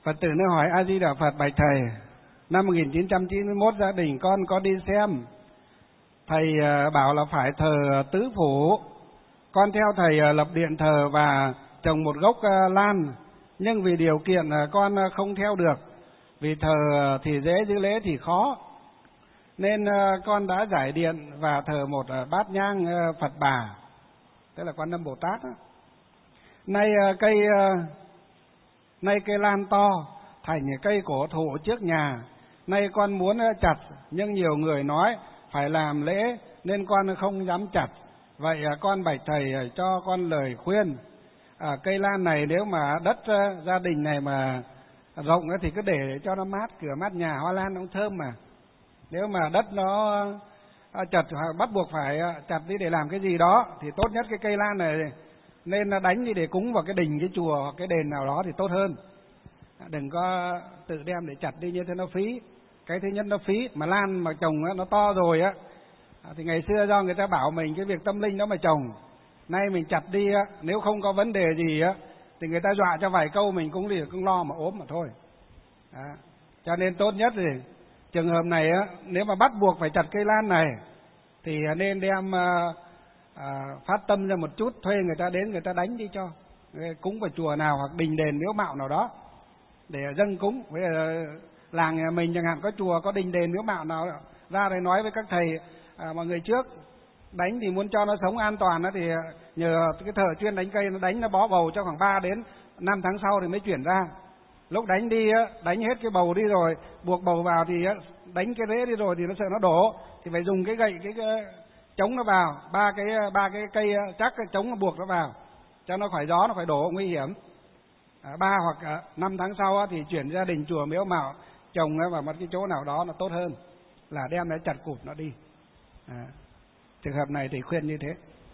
Phật tử nó hỏi: A Di Đà Phật, bạch thầy, năm 1991 gia đình con có đi xem, thầy bảo là phải thờ tứ phủ. Con theo thầy lập điện thờ và trồng một gốc lan, nhưng vì điều kiện con không theo được, vì thờ thì dễ giữ lễ thì khó, nên con đã giải điện và thờ một bát nhang Phật Bà, tức là Quan Âm Bồ Tát. Nay cây lan to thành cây cổ thụ trước nhà, nay con muốn chặt, nhưng nhiều người nói phải làm lễ nên con không dám chặt. Vậy con bạch thầy cho con lời khuyên. Cây lan này nếu mà đất gia đình này mà rộng thì cứ để cho nó mát cửa mát nhà, hoa lan nó thơm mà. Nếu mà đất nó chặt bắt buộc phải chặt đi để làm cái gì đó thì tốt nhất cái cây lan này nên đánh đi để cúng vào cái đình, cái chùa hoặc cái đền nào đó thì tốt hơn. Đừng có tự đem để chặt đi như thế nó phí. Cái thứ nhất nó phí, mà lan mà trồng nó to rồi á thì ngày xưa do người ta bảo mình cái việc tâm linh đó mà trồng, nay mình chặt đi nếu không có vấn đề gì thì người ta dọa cho vài câu mình cũng lo mà ốm mà thôi. Cho nên tốt nhất thì trường hợp này nếu mà bắt buộc phải chặt cây lan này thì nên đem phát tâm ra một chút, thuê người ta đến người ta đánh đi cho, cúng vào chùa nào hoặc đình đền miếu mạo nào đó để dâng cúng. Với làng nhà mình chẳng hạn có chùa có đình đền miếu mạo nào ra đây nói với các thầy mọi người trước đánh thì muốn cho nó sống an toàn thì nhờ cái thợ chuyên đánh cây nó đánh, nó bó bầu cho khoảng 3 đến 5 tháng sau thì mới chuyển ra. Lúc đánh đi đánh hết cái bầu đi rồi buộc bầu vào thì đánh cái rễ đi rồi thì nó sợ nó đổ thì phải dùng cái gậy cái chống nó vào, ba cái cây chắc cái chống nó buộc nó vào cho nó khỏi gió, nó khỏi đổ nguy hiểm. 3 hoặc 5 tháng sau thì chuyển gia đình chùa miếu mạo trồng vào một cái chỗ nào đó nó tốt hơn là đem nó chặt cụt nó đi. Trường hợp này thì khuyên như thế.